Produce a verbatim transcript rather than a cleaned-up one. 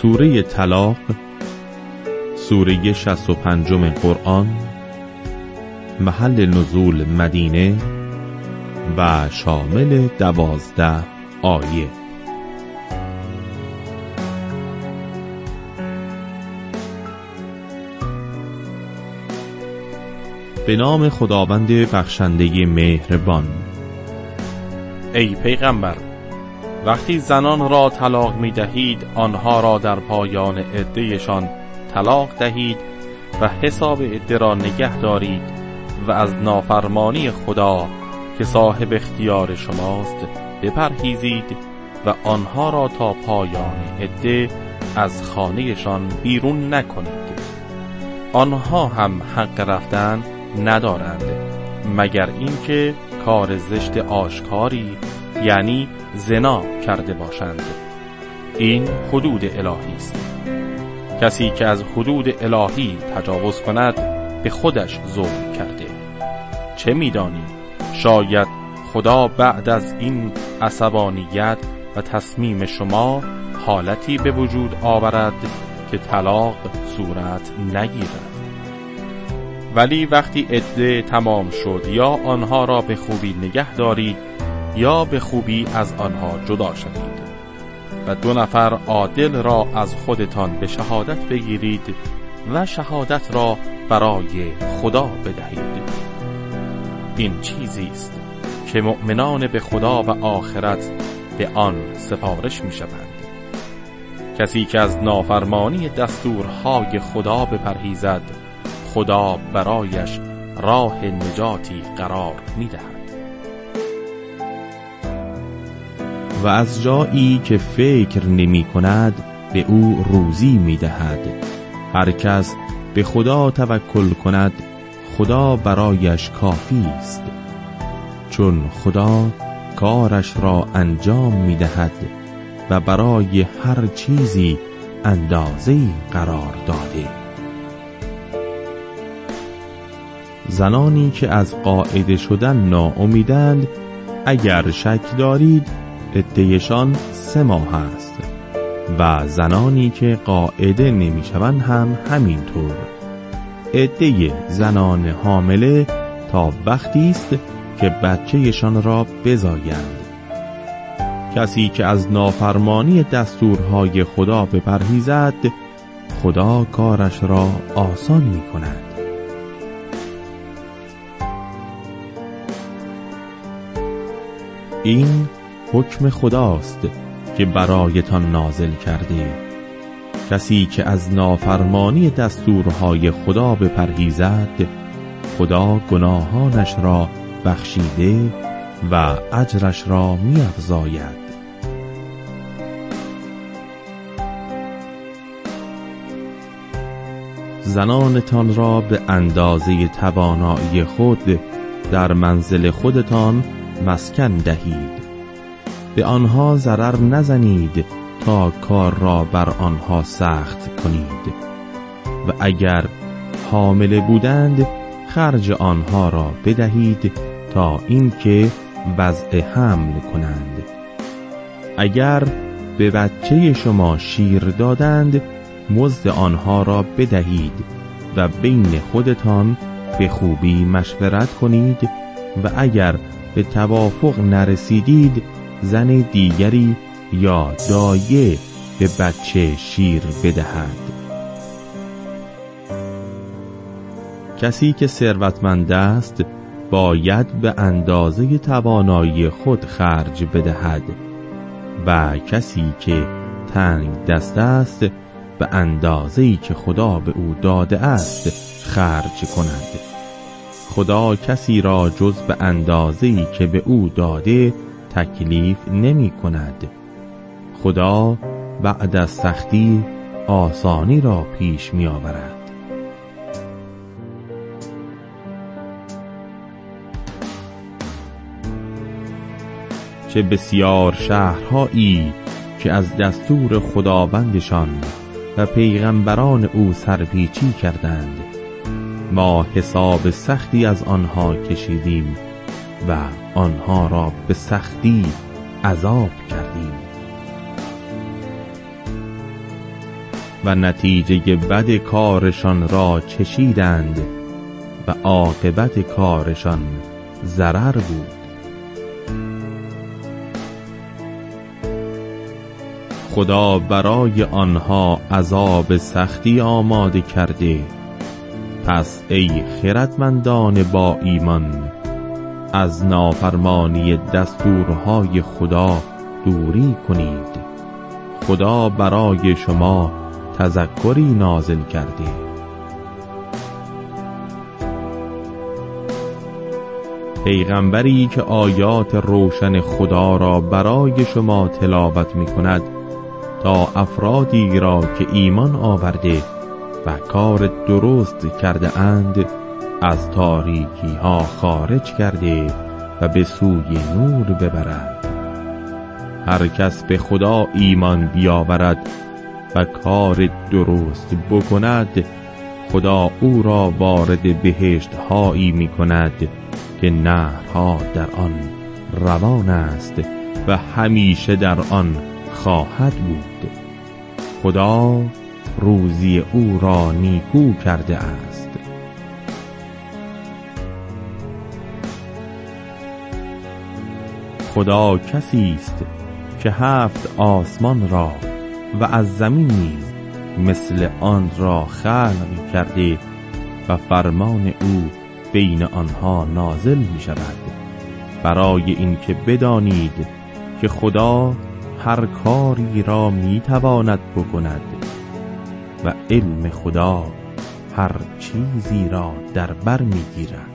سوره طلاق، سوره شصت و پنجم قرآن، محل نزول مدینه و شامل دوازده آیه. به نام خداوند بخشنده مهربان. ای پیغمبر، وقتی زنان را طلاق می دهید آنها را در پایان عده‌شان طلاق دهید و حساب عده را نگه دارید و از نافرمانی خدا که صاحب اختیار شماست بپرهیزید و آنها را تا پایان عده از خانه‌شان بیرون نکنید. آنها هم حق رفتن ندارند مگر اینکه کار زشت آشکاری یعنی زنا کرده باشند. این حدود الهی است. کسی که از حدود الهی تجاوز کند به خودش ظلم کرده. چه می‌دانی شاید خدا بعد از این عصبانیت و تصمیم شما حالتی به وجود آورد که طلاق صورت نگیرد. ولی وقتی عده تمام شد یا آنها را به خوبی نگه دارید یا به خوبی از آنها جدا شوید و دو نفر عادل را از خودتان به شهادت بگیرید و شهادت را برای خدا بدهید. این چیزی است که مؤمنان به خدا و آخرت به آن سفارش می شوند. کسی که از نافرمانی دستورهای خدا بپرهیزد خدا برایش راه نجاتی قرار می دهد. و از جایی که فکر نمی کند به او روزی می دهد. هر کس به خدا توکل کند خدا برایش کافی است، چون خدا کارش را انجام می دهد و برای هر چیزی اندازه‌ای قرار داده. زنانی که از قاعده شدن ناامیدند اگر شک دارید عده‌شان سه ماه است و زنانی که قاعده نمی شوند هم همینطور. عده زنان حامله تا وقتی است که بچه‌شان را بزایند. کسی که از نافرمانی دستورهای خدا بپرهیزد خدا کارش را آسان می کند. این حکم خداست که برایتان نازل کرده. کسی که از نافرمانی دستورهای خدا بپرهیزد خدا گناهانش را بخشیده و اجرش را می‌افزاید. زنانتان را به اندازه توانایی خود در منزل خودتان مسکن دهید. به آنها ضرر نزنید تا کار را بر آنها سخت کنید و اگر حامله بودند خرج آنها را بدهید تا اینکه وضع حمل کنند. اگر به بچه شما شیر دادند مزد آنها را بدهید و بین خودتان به خوبی مشورت کنید و اگر به توافق نرسیدید زن دیگری یا دایه به بچه شیر بدهد. کسی که ثروتمند است باید به اندازه توانایی خود خرج بدهد و کسی که تنگ دست است به اندازه‌ای که خدا به او داده است خرج کند. خدا کسی را جز به اندازه‌ای که به او داده تکلیف نمی کند. خدا بعد از سختی آسانی را پیش می آورد. چه بسیار شهرهایی که از دستور خداوندشان و پیغمبران او سرپیچی کردند، ما حساب سختی از آنها کشیدیم و آنها را به سختی عذاب کردیم. و نتیجه بد کارشان را چشیدند و عاقبت کارشان ضرر بود. خدا برای آنها عذاب سختی آماده کرده. پس ای خردمندان با ایمان، از نافرمانی دستورهای خدا دوری کنید. خدا برای شما تذکری نازل کرده. پیغمبری که آیات روشن خدا را برای شما تلاوت می کند تا افرادی را که ایمان آورده و کار درست کرده اند از تاریکی ها خارج کرده و به سوی نور ببرد. هر کس به خدا ایمان بیاورد و کار درست بکند، خدا او را وارد بهشت هایی می کند که نهرها در آن روان است و همیشه در آن خواهد بود. خدا روزی او را نیکو کرده است. خدا کسی است که هفت آسمان را و از زمین نیز مثل آن را خلق کرده و فرمان او بین آنها نازل می شود، برای اینکه بدانید که خدا هر کاری را می تواند بکند و علم خدا هر چیزی را در بر می گیرد.